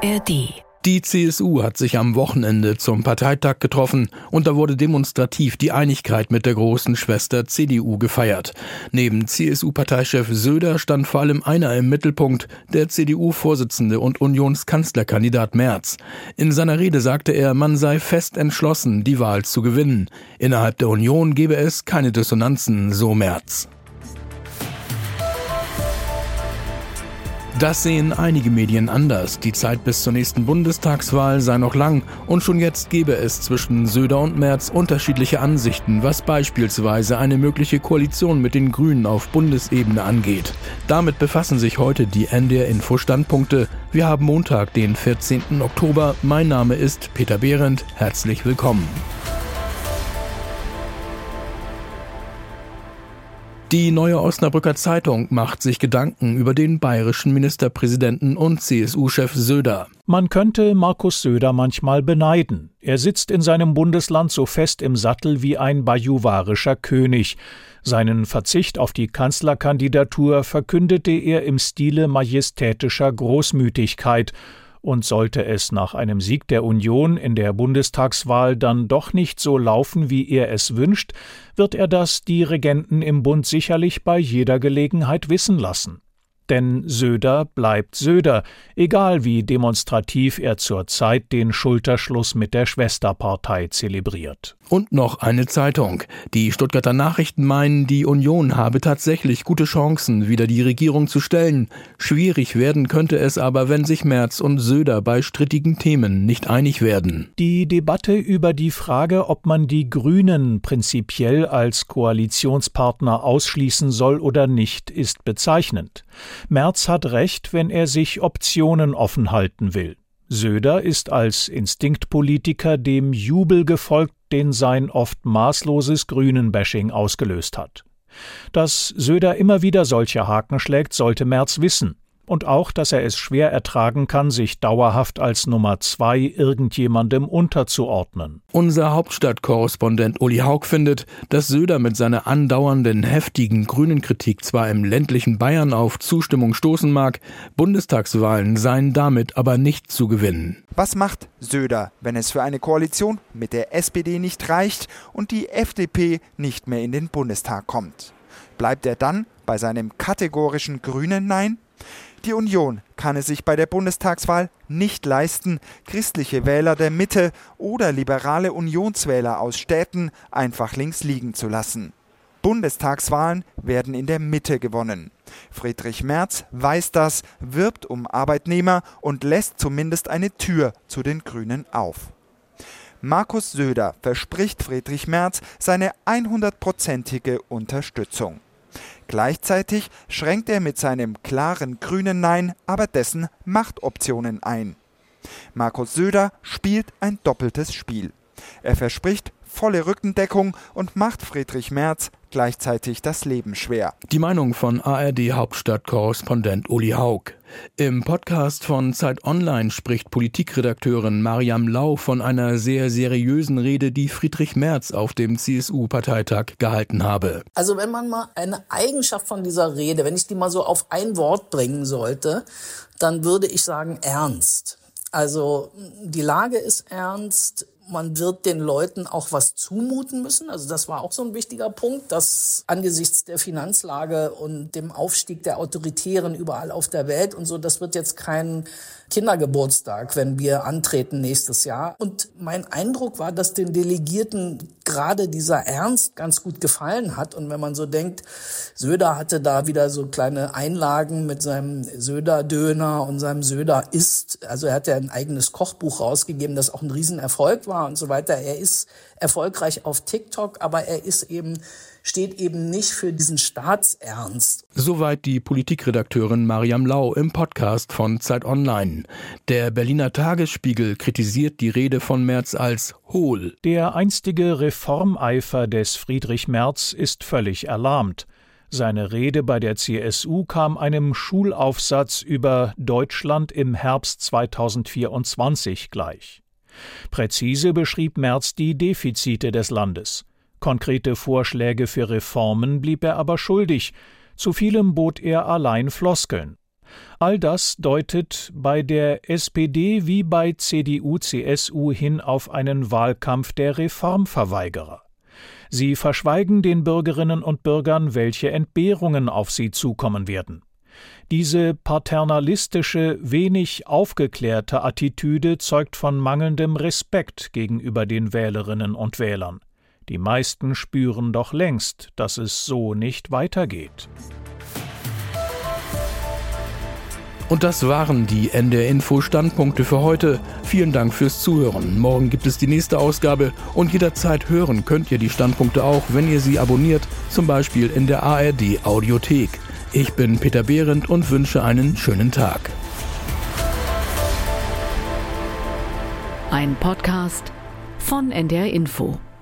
ARD. Die CSU hat sich am Wochenende zum Parteitag getroffen und da wurde demonstrativ die Einigkeit mit der großen Schwester CDU gefeiert. Neben CSU-Parteichef Söder stand vor allem einer im Mittelpunkt, der CDU-Vorsitzende und Unionskanzlerkandidat Merz. In seiner Rede sagte er, man sei fest entschlossen, die Wahl zu gewinnen. Innerhalb der Union gebe es keine Dissonanzen, so Merz. Das sehen einige Medien anders. Die Zeit bis zur nächsten Bundestagswahl sei noch lang und schon jetzt gebe es zwischen Söder und Merz unterschiedliche Ansichten, was beispielsweise eine mögliche Koalition mit den Grünen auf Bundesebene angeht. Damit befassen sich heute die NDR Info Standpunkte. Wir haben Montag, den 14. Oktober. Mein Name ist Peter Behrendt. Herzlich willkommen. Die Neue Osnabrücker Zeitung macht sich Gedanken über den bayerischen Ministerpräsidenten und CSU-Chef Söder. Man könnte Markus Söder manchmal beneiden. Er sitzt in seinem Bundesland so fest im Sattel wie ein bajuwarischer König. Seinen Verzicht auf die Kanzlerkandidatur verkündete er im Stile majestätischer Großmütigkeit. Und sollte es nach einem Sieg der Union in der Bundestagswahl dann doch nicht so laufen, wie er es wünscht, wird er das die Regenten im Bund sicherlich bei jeder Gelegenheit wissen lassen. Denn Söder bleibt Söder, egal wie demonstrativ er zurzeit den Schulterschluss mit der Schwesterpartei zelebriert. Und noch eine Zeitung. Die Stuttgarter Nachrichten meinen, die Union habe tatsächlich gute Chancen, wieder die Regierung zu stellen. Schwierig werden könnte es aber, wenn sich Merz und Söder bei strittigen Themen nicht einig werden. Die Debatte über die Frage, ob man die Grünen prinzipiell als Koalitionspartner ausschließen soll oder nicht, ist bezeichnend. Merz hat recht, wenn er sich Optionen offen halten will. Söder ist als Instinktpolitiker dem Jubel gefolgt, den sein oft maßloses Grünen-Bashing ausgelöst hat. Dass Söder immer wieder solche Haken schlägt, sollte Merz wissen. Und auch, dass er es schwer ertragen kann, sich dauerhaft als Nummer 2 irgendjemandem unterzuordnen. Unser Hauptstadtkorrespondent Uli Haug findet, dass Söder mit seiner andauernden, heftigen Grünen-Kritik zwar im ländlichen Bayern auf Zustimmung stoßen mag, Bundestagswahlen seien damit aber nicht zu gewinnen. Was macht Söder, wenn es für eine Koalition mit der SPD nicht reicht und die FDP nicht mehr in den Bundestag kommt? Bleibt er dann bei seinem kategorischen grünen Nein? Die Union kann es sich bei der Bundestagswahl nicht leisten, christliche Wähler der Mitte oder liberale Unionswähler aus Städten einfach links liegen zu lassen. Bundestagswahlen werden in der Mitte gewonnen. Friedrich Merz weiß das, wirbt um Arbeitnehmer und lässt zumindest eine Tür zu den Grünen auf. Markus Söder verspricht Friedrich Merz seine 100%ige Unterstützung. Gleichzeitig schränkt er mit seinem klaren grünen Nein aber dessen Machtoptionen ein. Markus Söder spielt ein doppeltes Spiel. Er verspricht volle Rückendeckung und macht Friedrich Merz gleichzeitig das Leben schwer. Die Meinung von ARD-Hauptstadtkorrespondent Uli Haug. Im Podcast von Zeit Online spricht Politikredakteurin Mariam Lau von einer sehr seriösen Rede, die Friedrich Merz auf dem CSU-Parteitag gehalten habe. Also wenn man mal eine Eigenschaft von dieser Rede, wenn ich die mal so auf ein Wort bringen sollte, dann würde ich sagen ernst. Also die Lage ist ernst. Man wird den Leuten auch was zumuten müssen. Also das war auch so ein wichtiger Punkt, dass angesichts der Finanzlage und dem Aufstieg der Autoritären überall auf der Welt und so, das wird jetzt kein Kindergeburtstag, wenn wir antreten nächstes Jahr. Und mein Eindruck war, dass den Delegierten gerade dieser Ernst ganz gut gefallen hat. Und wenn man so denkt, Söder hatte da wieder so kleine Einlagen mit seinem Söder-Döner und seinem Söder-Ist. Also er hat ja ein eigenes Kochbuch rausgegeben, das auch ein Riesenerfolg war und so weiter. Er ist erfolgreich auf TikTok, aber er steht eben nicht für diesen Staatsernst. Soweit die Politikredakteurin Mariam Lau im Podcast von Zeit Online. Der Berliner Tagesspiegel kritisiert die Rede von Merz als hohl. Der einstige Reformeifer des Friedrich Merz ist völlig erlahmt. Seine Rede bei der CSU kam einem Schulaufsatz über Deutschland im Herbst 2024 gleich. Präzise beschrieb Merz die Defizite des Landes. Konkrete Vorschläge für Reformen blieb er aber schuldig. Zu vielem bot er allein Floskeln. All das deutet bei der SPD wie bei CDU, CSU hin auf einen Wahlkampf der Reformverweigerer. Sie verschweigen den Bürgerinnen und Bürgern, welche Entbehrungen auf sie zukommen werden. Diese paternalistische, wenig aufgeklärte Attitüde zeugt von mangelndem Respekt gegenüber den Wählerinnen und Wählern. Die meisten spüren doch längst, dass es so nicht weitergeht. Und das waren die NDR Info Standpunkte für heute. Vielen Dank fürs Zuhören. Morgen gibt es die nächste Ausgabe und jederzeit hören könnt ihr die Standpunkte auch, wenn ihr sie abonniert, zum Beispiel in der ARD Audiothek. Ich bin Peter Behrendt und wünsche einen schönen Tag. Ein Podcast von NDR Info.